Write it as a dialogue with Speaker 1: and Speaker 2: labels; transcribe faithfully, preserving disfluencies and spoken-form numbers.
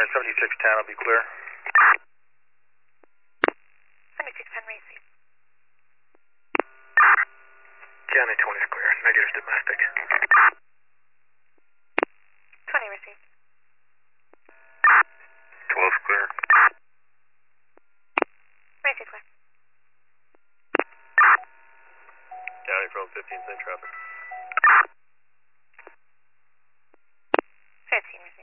Speaker 1: seventy-six ten, I'll be clear.
Speaker 2: seventy-six ten, receive.
Speaker 1: County twenty is clear. Negative domestic.
Speaker 2: twenty, receive.
Speaker 1: twelve is clear.
Speaker 2: Receive, clear.
Speaker 1: County from fifteen, same traffic.
Speaker 2: fifteen, receive.